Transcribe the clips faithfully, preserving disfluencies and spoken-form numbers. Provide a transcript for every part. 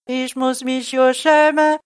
ich muss mich ja schämen.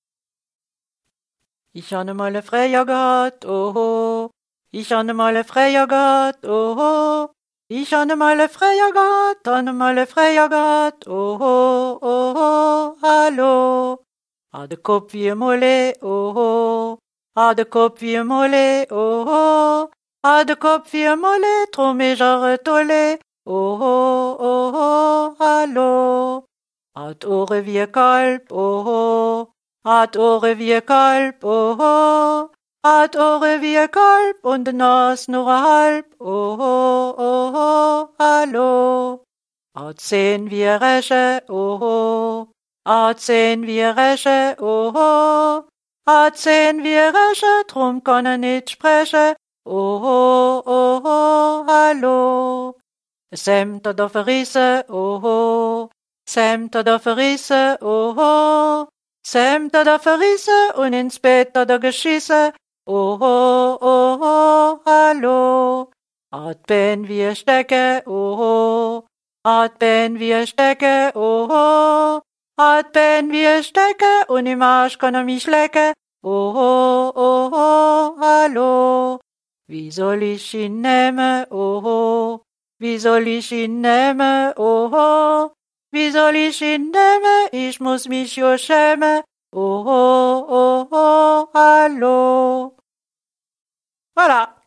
Ich habe mal eine Freier gehabt, oho. Ich habe mal eine Freier gehabt, oho. Ich habe mal eine Freier gehabt, habe mal eine Freier gehabt, oho, oho, hallo. A de Kopf wie Molle, oho. A de Kopf wie Molle, oho. A de Kopf wie Molle, drum ich auch tolle, oho, oho, hallo. Hat Ohren wie Kalb, oho. Hat Ohren wie Kalb, oho. Hat Ohren wie Kalb und de Nas nur halb, oho, oho, hallo. Hat Zehn wie Resche, oho. Hat Zehn wie Resche, oho. Hat Zehn wie Resche, drum kann er nicht sprechen, oho, oho, hallo. Semt hat er verrissen, oho. Semt hat er verrissen, oho. Semt hat er verrissen und ins Bett hat er geschissen, oho, oho, hallo. Hat Ben wie Stecke, oho. Hat Ben wie Stecke, oho. Hat Ben wie Stecke und im Arsch kann er mich lecken, oho, oho, hallo. Wie soll ich ihn nehmen, oho. Wie soll ich ihn nehmen, oho. Wie soll ich ihn nehmen, ich muss mich ja schämen, oho, oho, hallo. Voilà.